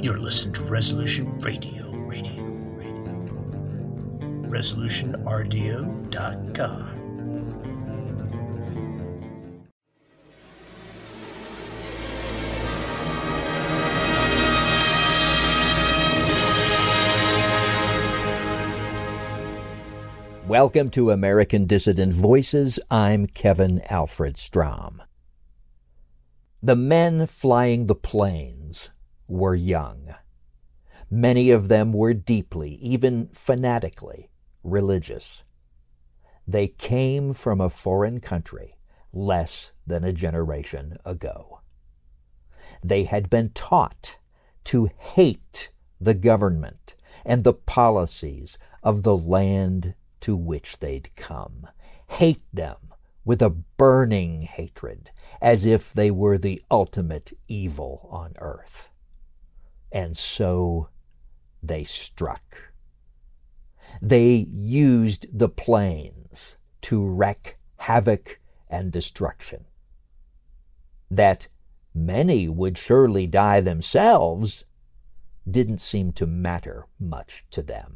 You're listening to Resolution Radio. ResolutionRDO.com. Welcome to American Dissident Voices. I'm Kevin Alfred Strom. The men flying the planes were young. Many of them were deeply, even fanatically, religious. They came from a foreign country less than a generation ago. They had been taught to hate the government and the policies of the land to which they'd come. Hate them with a burning hatred, as if they were the ultimate evil on earth. And so they struck. They used the planes to wreak havoc and destruction. That many would surely die themselves didn't seem to matter much to them.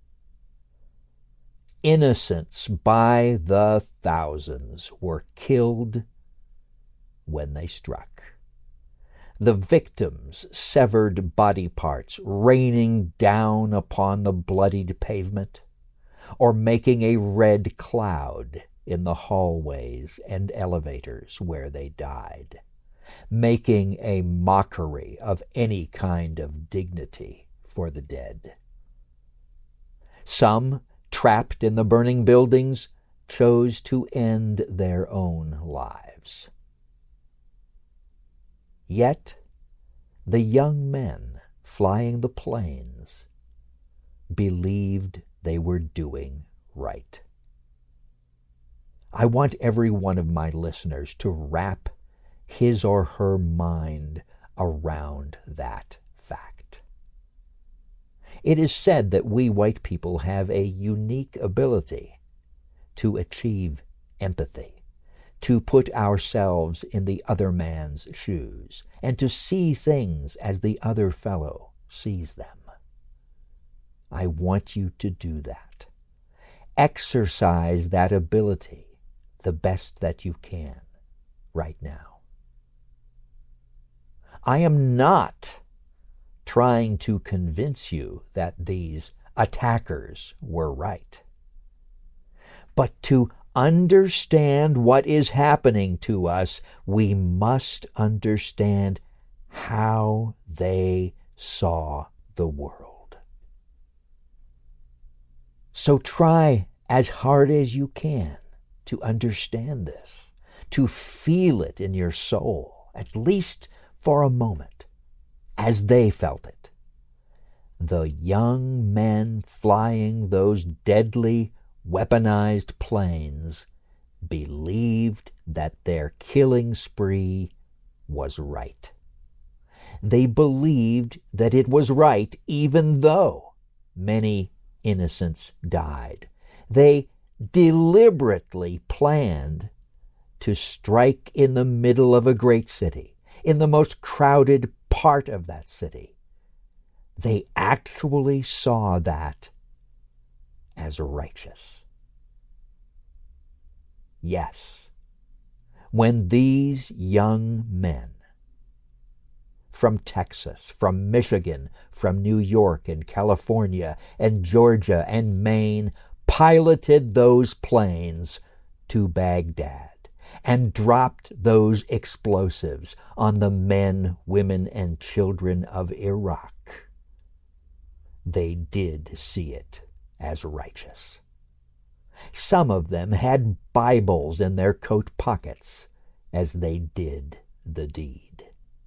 Innocents by the thousands were killed when they struck. The victims' severed body parts raining down upon the bloodied pavement, or making a red cloud in the hallways and elevators where they died, making a mockery of any kind of dignity for the dead. Some, trapped in the burning buildings, chose to end their own lives. Yet the young men flying the planes believed they were doing right. I want every one of my listeners to wrap his or her mind around that fact. It is said that we white people have a unique ability to achieve empathy, to put ourselves in the other man's shoes, and to see things as the other fellow sees them. I want you to do that. Exercise that ability the best that you can right now. I am not trying to convince you that these attackers were right, but to understand what is happening to us, we must understand how they saw the world. So try as hard as you can to understand this, to feel it in your soul, at least for a moment, as they felt it. The young men flying those deadly, weaponized planes believed that their killing spree was right. They believed that it was right even though many innocents died. They deliberately planned to strike in the middle of a great city, in the most crowded part of that city. They actually saw that as righteous. Yes, when these young men from Texas, from Michigan, from New York and California and Georgia and Maine piloted those planes to Baghdad and dropped those explosives on the men, women, and children of Iraq, they did see it as righteous. Some of them had Bibles in their coat pockets as they did the deed.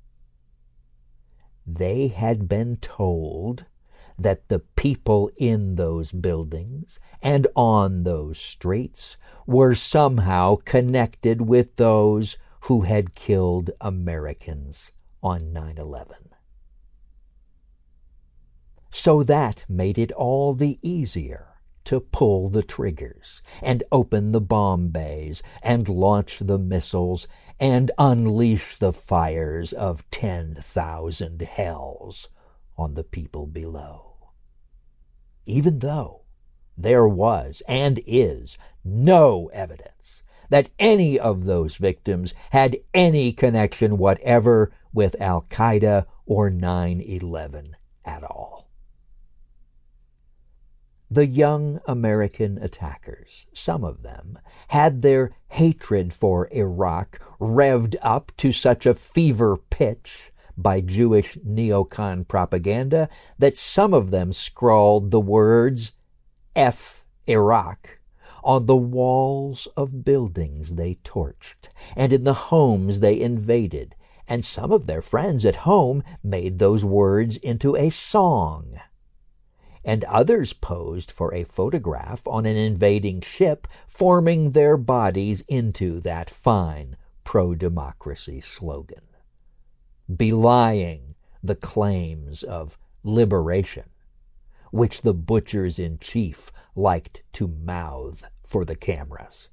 They had been told that the people in those buildings and on those streets were somehow connected with those who had killed Americans on 9/11. So that made it all the easier to pull the triggers and open the bomb bays and launch the missiles and unleash the fires of 10,000 hells on the people below. Even though there was and is no evidence that any of those victims had any connection whatever with Al-Qaeda or 9/11 at all. The young American attackers, some of them, had their hatred for Iraq revved up to such a fever pitch by Jewish neocon propaganda that some of them scrawled the words F Iraq on the walls of buildings they torched and in the homes they invaded, and some of their friends at home made those words into a song. And others posed for a photograph on an invading ship, forming their bodies into that fine pro-democracy slogan, belying the claims of liberation, which the butchers-in-chief liked to mouth for the cameras.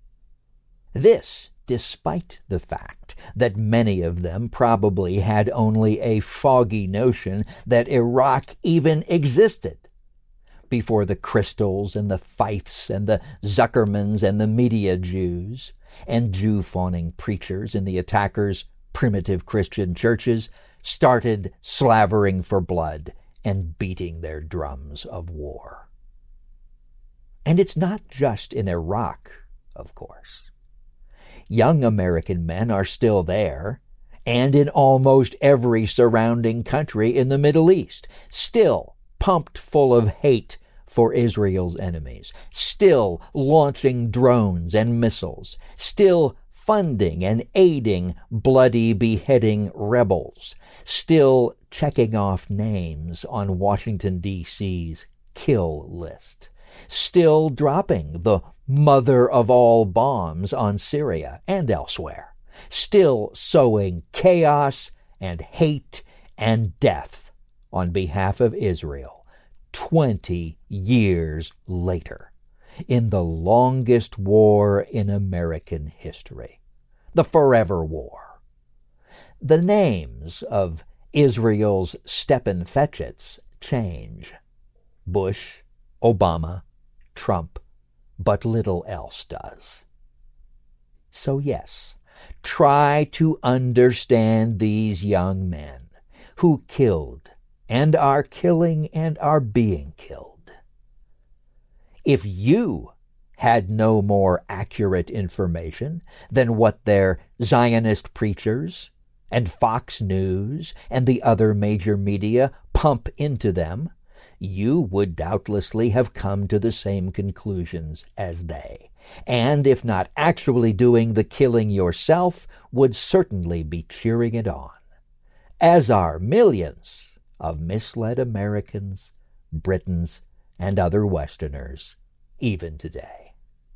This despite the fact that many of them probably had only a foggy notion that Iraq even existed before the Crystals and the Feiths and the Zuckermans and the media Jews and Jew-fawning preachers in the attackers' primitive Christian churches started slavering for blood and beating their drums of war. And it's not just in Iraq, of course. Young American men are still there, and in almost every surrounding country in the Middle East, still pumped full of hate for Israel's enemies, still launching drones and missiles, still funding and aiding bloody beheading rebels, still checking off names on Washington, D.C.'s kill list, still dropping the mother of all bombs on Syria and elsewhere, still sowing chaos and hate and death on behalf of Israel 20 years later, in the longest war in American history, the Forever War. The names of Israel's Stepanfetchits change. Bush, Obama, Trump, but little else does. So yes, try to understand these young men who killed and are killing and are being killed. If you had no more accurate information than what their Zionist preachers and Fox News and the other major media pump into them, you would doubtlessly have come to the same conclusions as they, and if not actually doing the killing yourself, would certainly be cheering it on, as are millions of misled Americans, Britons, and other Westerners, even today.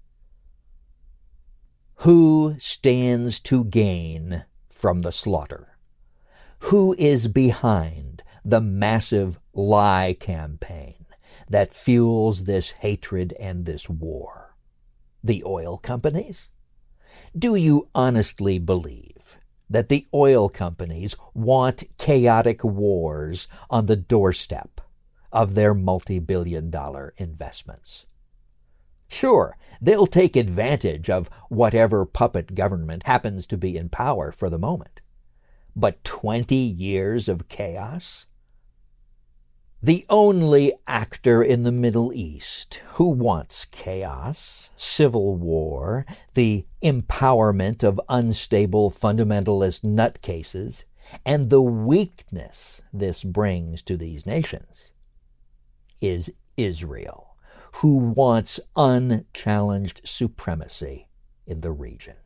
Who stands to gain from the slaughter? Who is behind the massive lie campaign that fuels this hatred and this war? The oil companies? Do you honestly believe that the oil companies want chaotic wars on the doorstep of their multi-billion-dollar investments? Sure, they'll take advantage of whatever puppet government happens to be in power for the moment. But 20 years of chaos? The only actor in the Middle East who wants chaos, civil war, the empowerment of unstable fundamentalist nutcases, and the weakness this brings to these nations, is Israel, who wants unchallenged supremacy in the region.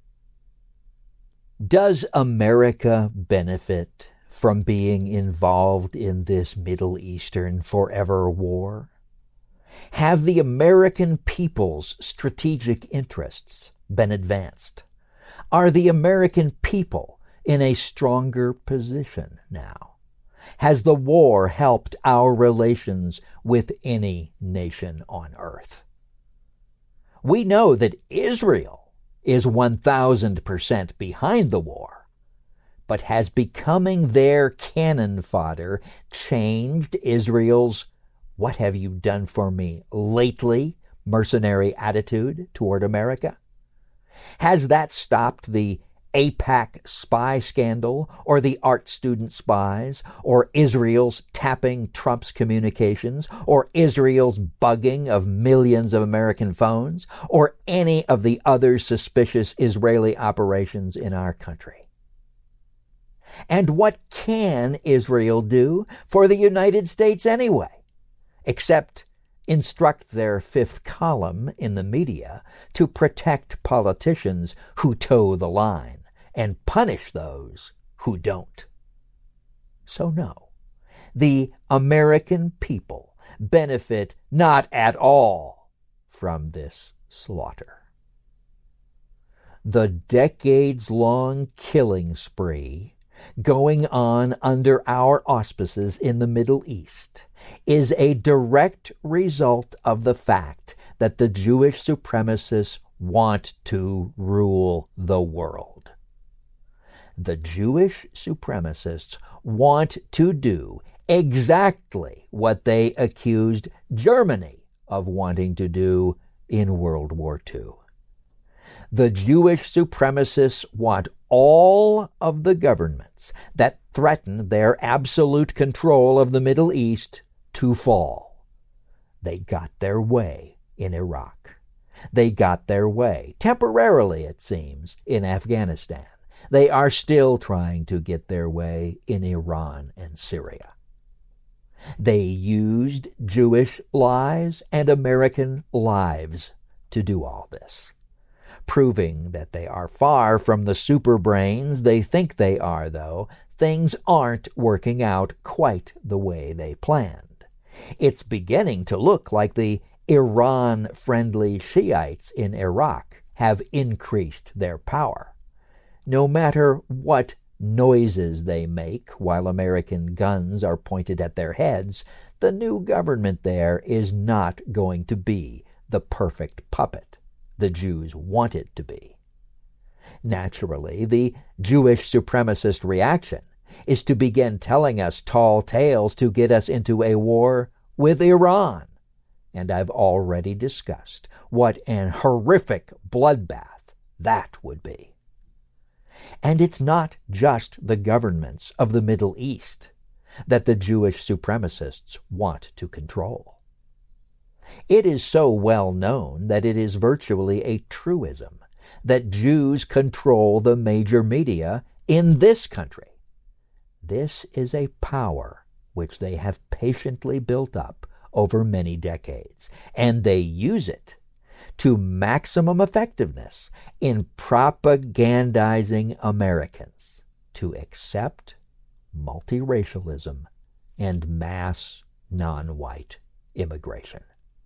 Does America benefit from being involved in this Middle Eastern forever war? Have the American people's strategic interests been advanced? Are the American people in a stronger position now? Has the war helped our relations with any nation on earth? We know that Israel is 1,000% behind the war, but has becoming their cannon fodder changed Israel's "what have you done for me lately" mercenary attitude toward America? Has that stopped the AIPAC spy scandal, or the art student spies, or Israel's tapping Trump's communications, or Israel's bugging of millions of American phones, or any of the other suspicious Israeli operations in our country? And what can Israel do for the United States anyway, except instruct their fifth column in the media to protect politicians who toe the line and punish those who don't? So no, the American people benefit not at all from this slaughter. The decades-long killing spree going on under our auspices in the Middle East is a direct result of the fact that the Jewish supremacists want to rule the world. The Jewish supremacists want to do exactly what they accused Germany of wanting to do in World War II. The Jewish supremacists want all of the governments that threaten their absolute control of the Middle East to fall. They got their way in Iraq. They got their way, temporarily it seems, in Afghanistan. They are still trying to get their way in Iran and Syria. They used Jewish lies and American lives to do all this, proving that they are far from the super brains they think they are, though things aren't working out quite the way they planned. It's beginning to look like the Iran-friendly Shiites in Iraq have increased their power. No matter what noises they make while American guns are pointed at their heads, the new government there is not going to be the perfect puppet the Jews want it to be. Naturally, the Jewish supremacist reaction is to begin telling us tall tales to get us into a war with Iran. And I've already discussed what an horrific bloodbath that would be. And it's not just the governments of the Middle East that the Jewish supremacists want to control. It is so well known that it is virtually a truism that Jews control the major media in this country. This is a power which they have patiently built up over many decades, and they use it to maximum effectiveness in propagandizing Americans to accept multiracialism and mass non-white immigration.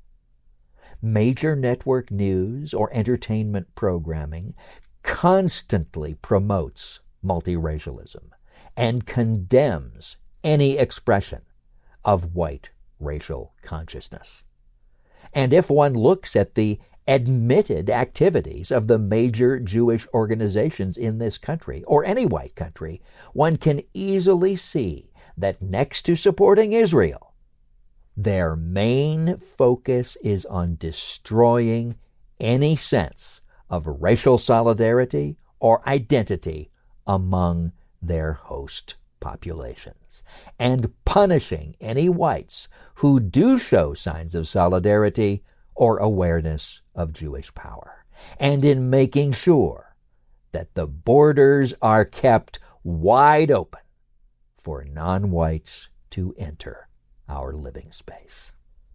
Major network news or entertainment programming constantly promotes multiracialism and condemns any expression of white racial consciousness. And if one looks at the admitted activities of the major Jewish organizations in this country, or any white country, one can easily see that next to supporting Israel, their main focus is on destroying any sense of racial solidarity or identity among their host populations, and punishing any whites who do show signs of solidarity or awareness of Jewish power, and in making sure that the borders are kept wide open for non-whites to enter our living space.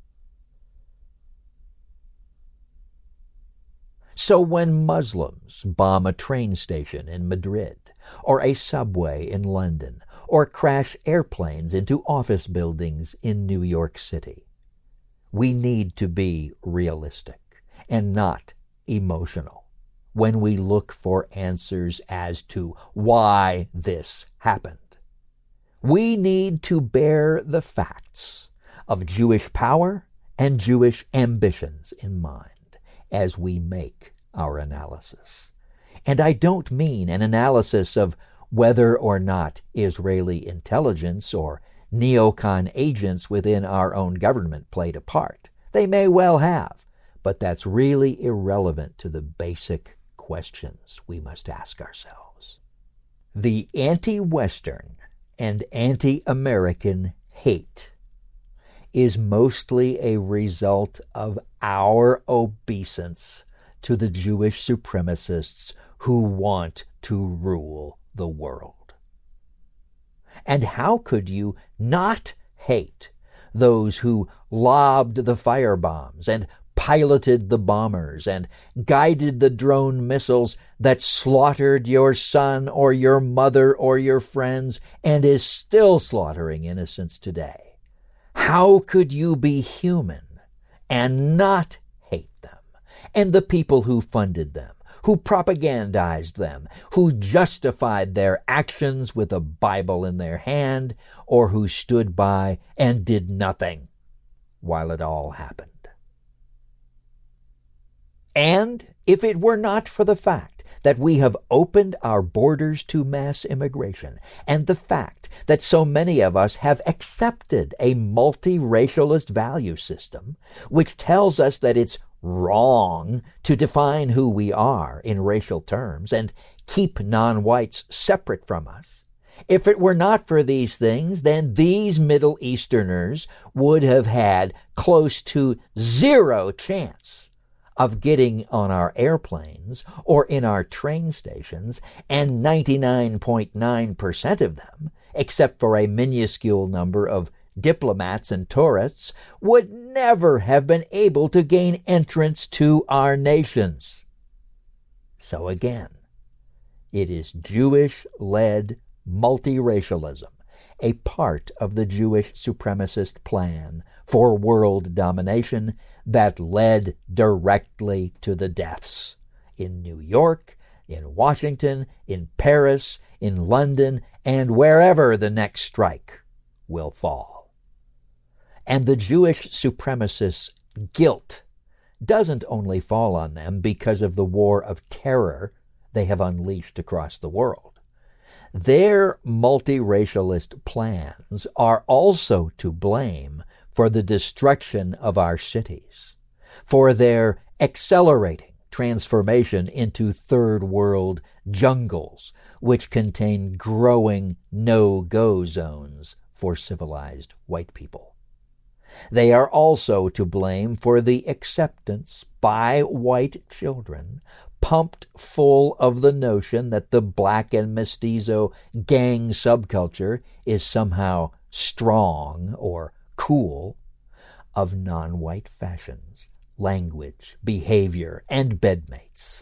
So when Muslims bomb a train station in Madrid, or a subway in London, or crash airplanes into office buildings in New York City, we need to be realistic and not emotional when we look for answers as to why this happened. We need to bear the facts of Jewish power and Jewish ambitions in mind as we make our analysis. And I don't mean an analysis of whether or not Israeli intelligence or neocon agents within our own government played a part. They may well have, but that's really irrelevant to the basic questions we must ask ourselves. The anti-Western and anti-American hate is mostly a result of our obeisance to the Jewish supremacists who want to rule the world. And how could you not hate those who lobbed the firebombs and piloted the bombers and guided the drone missiles that slaughtered your son or your mother or your friends and is still slaughtering innocents today? How could you be human and not hate them, and the people who funded them, who propagandized them, who justified their actions with a Bible in their hand, or who stood by and did nothing while it all happened? And if it were not for the fact that we have opened our borders to mass immigration, and the fact that so many of us have accepted a multiracialist value system, which tells us that it's wrong to define who we are in racial terms and keep non-whites separate from us, if it were not for these things, then these Middle Easterners would have had close to zero chance of getting on our airplanes or in our train stations, and 99.9% of them, except for a minuscule number of diplomats and tourists, would never have been able to gain entrance to our nations. So again, it is Jewish-led multiracialism, a part of the Jewish supremacist plan for world domination that led directly to the deaths in New York, in Washington, in Paris, in London, and wherever the next strike will fall. And the Jewish supremacists' guilt doesn't only fall on them because of the war of terror they have unleashed across the world. Their multiracialist plans are also to blame for the destruction of our cities, for their accelerating transformation into third world jungles, which contain growing no-go zones for civilized white people. They are also to blame for the acceptance by white children, pumped full of the notion that the black and mestizo gang subculture is somehow strong or cool, of non-white fashions, language, behavior, and bedmates.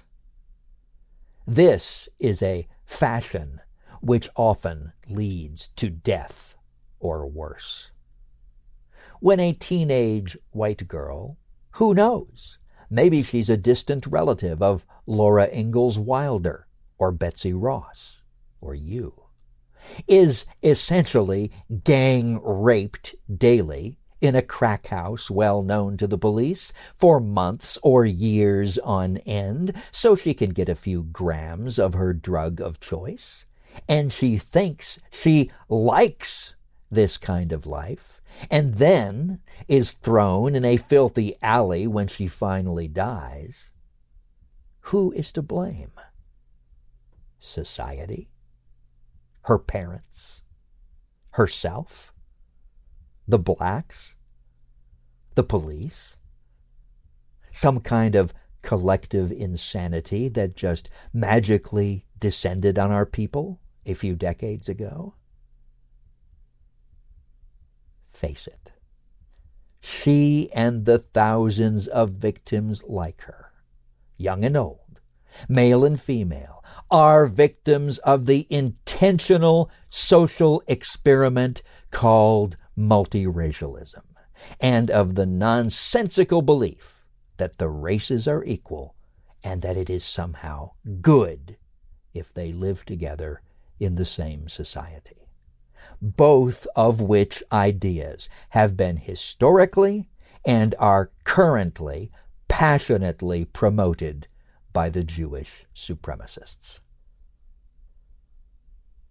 This is a fashion which often leads to death or worse. When a teenage white girl, who knows, maybe she's a distant relative of Laura Ingalls Wilder or Betsy Ross or you, is essentially gang-raped daily in a crack house well known to the police for months or years on end so she can get a few grams of her drug of choice, and she thinks she likes this kind of life, and then is thrown in a filthy alley when she finally dies, who is to blame? Society? Her parents? Herself? The blacks? The police? Some kind of collective insanity that just magically descended on our people a few decades ago? Face it, she and the thousands of victims like her, young and old, male and female, are victims of the intentional social experiment called multiracialism, and of the nonsensical belief that the races are equal and that it is somehow good if they live together in the same society. Both of which ideas have been historically and are currently passionately promoted by the Jewish supremacists.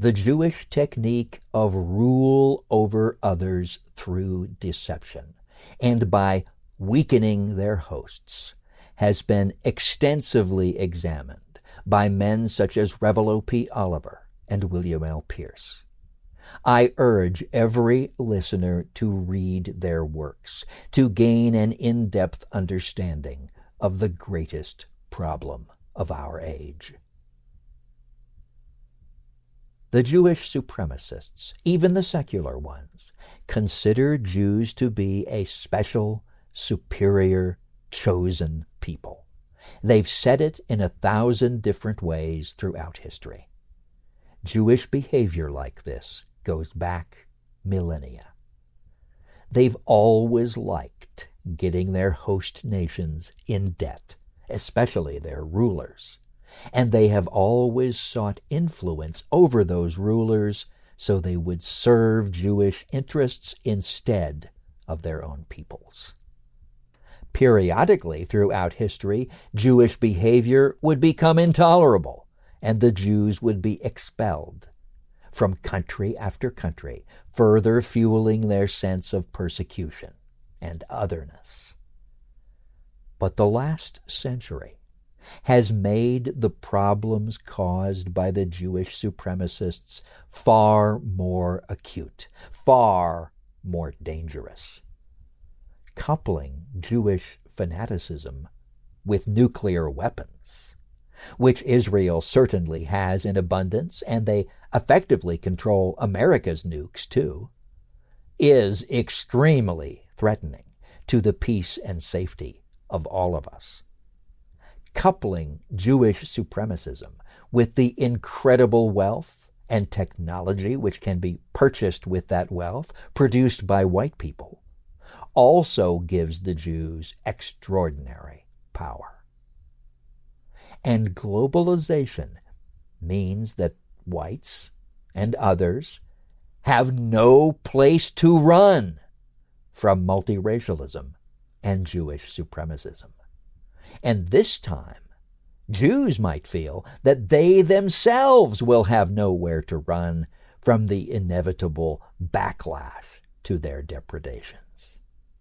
the Jewish technique of rule over others through deception and by weakening their hosts has been extensively examined by men such as Revelo P. Oliver and William L. Pierce. I urge every listener to read their works to gain an in-depth understanding of the greatest problem of our age. The Jewish supremacists, even the secular ones, consider Jews to be a special, superior, chosen people. They've said it in 1,000 different ways throughout history. Jewish behavior like this goes back millennia. They've always liked getting their host nations in debt, especially their rulers, and they have always sought influence over those rulers so they would serve Jewish interests instead of their own people's. Periodically throughout history, Jewish behavior would become intolerable, and the Jews would be expelled from country after country, further fueling their sense of persecution and otherness. But the last century has made the problems caused by the Jewish supremacists far more acute, far more dangerous. Coupling Jewish fanaticism with nuclear weapons, which Israel certainly has in abundance, and they effectively control America's nukes too, is extremely threatening to the peace and safety of all of us. Coupling Jewish supremacism with the incredible wealth and technology which can be purchased with that wealth produced by white people also gives the Jews extraordinary power. And globalization means that whites and others have no place to run from multiracialism and Jewish supremacism. And this time, Jews might feel that they themselves will have nowhere to run from the inevitable backlash to their depredations.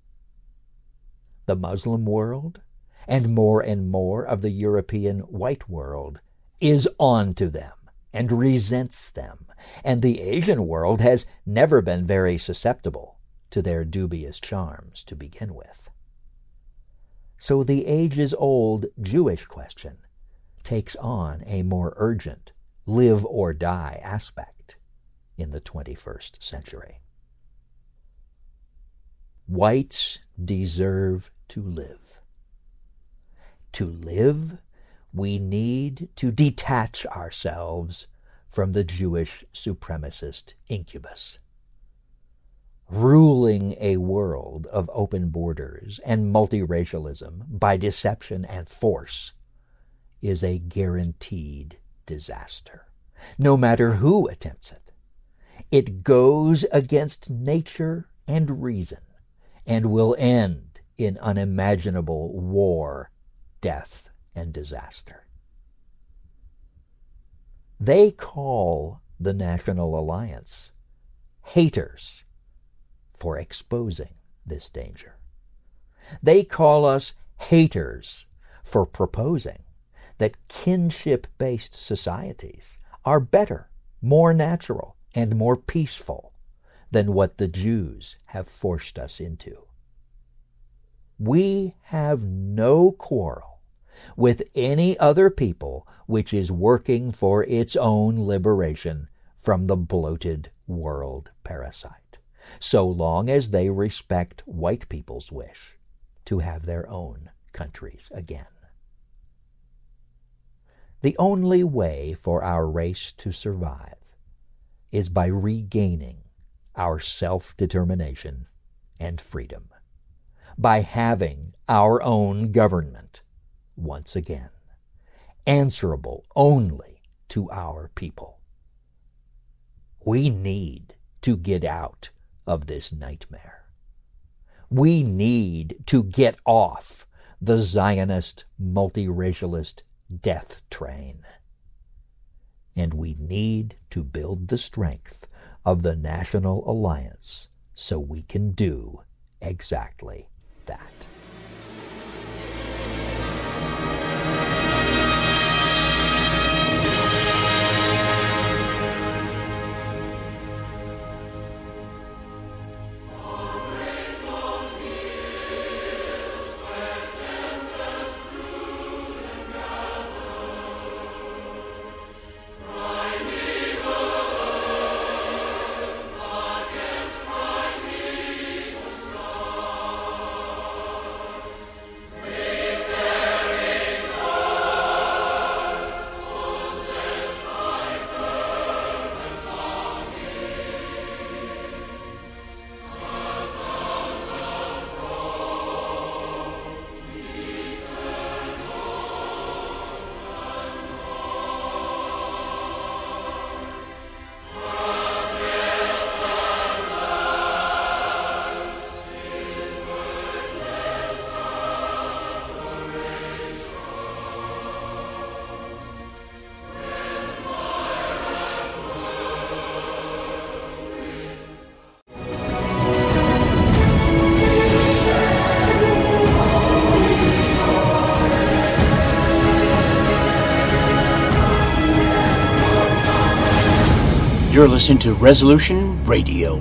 The Muslim world, and more of the European white world, is on to them and resents them, and the Asian world has never been very susceptible to their dubious charms to begin with. So the ages-old Jewish question takes on a more urgent live-or-die aspect in the 21st century. Whites deserve to live. To live, we need to detach ourselves from the Jewish supremacist incubus. Ruling a world of open borders and multiracialism by deception and force is a guaranteed disaster, no matter who attempts it. It goes against nature and reason and will end in unimaginable war, death, and disaster. They call the National Alliance haters for exposing this danger. They call us haters for proposing that kinship-based societies are better, more natural, and more peaceful than what the Jews have forced us into. We have no quarrel with any other people which is working for its own liberation from the bloated world parasite, so long as they respect white people's wish to have their own countries again. The only way for our race to survive is by regaining our self-determination and freedom, by having our own government once again, answerable only to our people. We need to get out of this nightmare. We need to get off the Zionist, multiracialist death train. and we need to build the strength of the National Alliance so we can do exactly that. You're listening to Resolution Radio.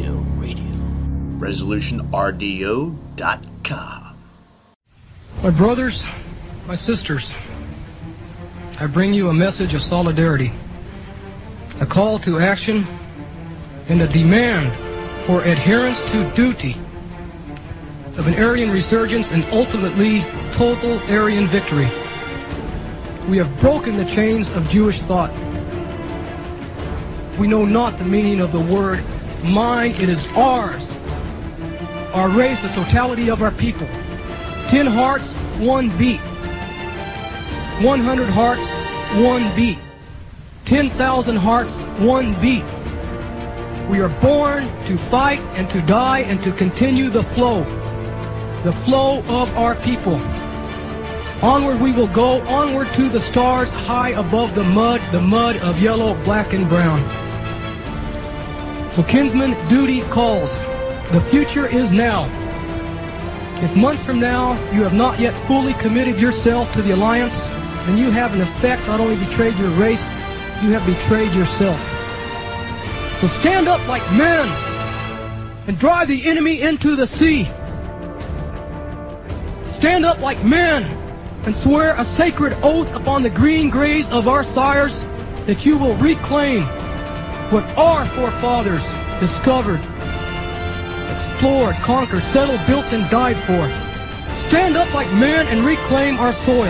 ResolutionRDO.com. My brothers, my sisters, I bring you a message of solidarity, a call to action, and a demand for adherence to duty of an Aryan resurgence and ultimately total Aryan victory. We have broken the chains of Jewish thought. We know not the meaning of the word mine, it is ours. Our race, the totality of our people. 10 hearts, 1 beat. 100 hearts, 1 beat. 10,000 hearts, 1 beat. We are born to fight and to die and to continue the flow of our people. Onward we will go, onward to the stars, high above the mud of yellow, black, and brown. So kinsman, duty calls. The future is now. If months from now you have not yet fully committed yourself to the alliance, then you have in effect not only betrayed your race, you have betrayed yourself. So stand up like men and drive the enemy into the sea. Stand up like men and swear a sacred oath upon the green graves of our sires that you will reclaim what our forefathers discovered, explored, conquered, settled, built, and died for. Stand up like men and reclaim our soil.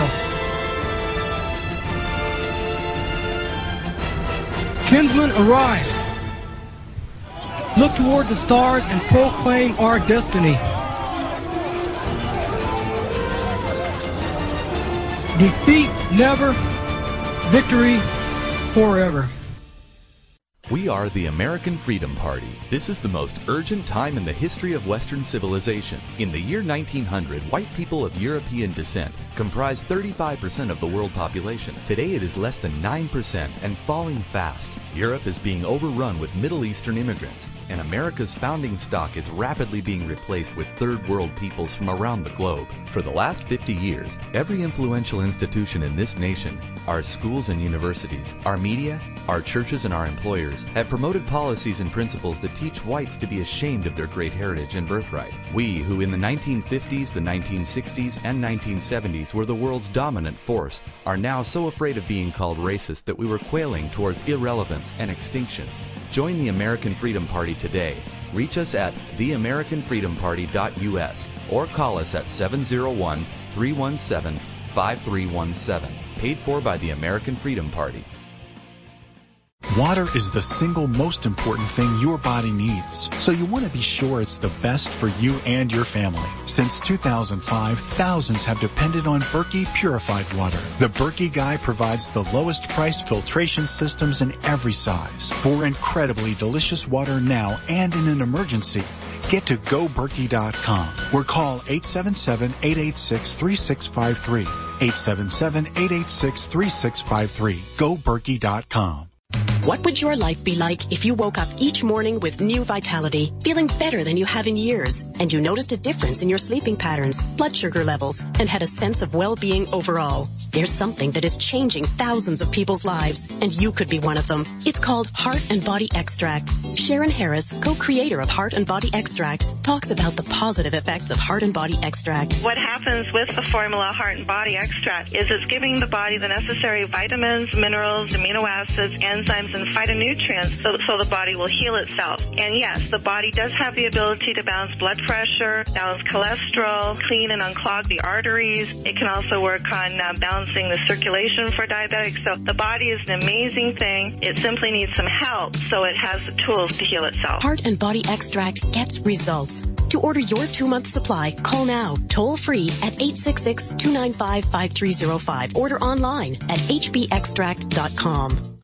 Kinsmen, arise. Look towards the stars and proclaim our destiny. Defeat never, victory forever. We are the American Freedom Party. This is the most urgent time in the history of Western civilization. In the year 1900, white people of European descent comprised 35% of the world population. Today it is less than 9% and falling fast. Europe is being overrun with Middle Eastern immigrants, and America's founding stock is rapidly being replaced with third world peoples from around the globe. For the last 50 years, every influential institution in this nation, our schools and universities, our media, our churches and our employers, have promoted policies and principles that teach whites to be ashamed of their great heritage and birthright. We, who in the 1950s, the 1960s, and 1970s were the world's dominant force, are now so afraid of being called racist that we were quailing towards irrelevance and extinction. Join the American Freedom Party today. Reach us at theamericanfreedomparty.us or call us at 701-317-5317. Paid for by the American Freedom Party. Water is the single most important thing your body needs, so you want to be sure it's the best for you and your family. Since 2005, thousands have depended on Berkey purified water. The Berkey Guy provides the lowest priced filtration systems in every size. For incredibly delicious water now and in an emergency, Get to GoBerkey.com or call 877-886-3653. 877-886-3653. GoBerkey.com. What would your life be like if you woke up each morning with new vitality, feeling better than you have in years, and you noticed a difference in your sleeping patterns, blood sugar levels, and had a sense of well-being overall? There's something that is changing thousands of people's lives, and you could be one of them. It's called Heart and Body Extract. Sharon Harris, co-creator of Heart and Body Extract, talks about the positive effects of Heart and Body Extract. What happens with the formula Heart and Body Extract is it's giving the body the necessary vitamins, minerals, amino acids, enzymes, and phytonutrients so the body will heal itself. And yes, the body does have the ability to balance blood pressure, balance cholesterol, clean and unclog the arteries. It can also work on balancing the circulation for diabetics. So the body is an amazing thing. It simply needs some help so it has the tools to heal itself. Heart and Body Extract gets results. To order your 2-month supply, call now, toll free at 866-295-5305. Order online at hbextract.com.